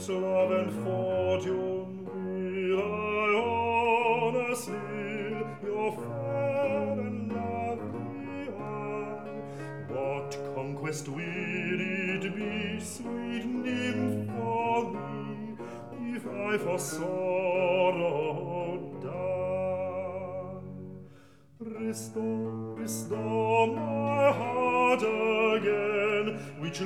Fortune's love and fortune will I honestly your fair and lovely eye. What conquest will it be, sweet nymph, for thee, if I for sorrow die? Restore, restore my heart again,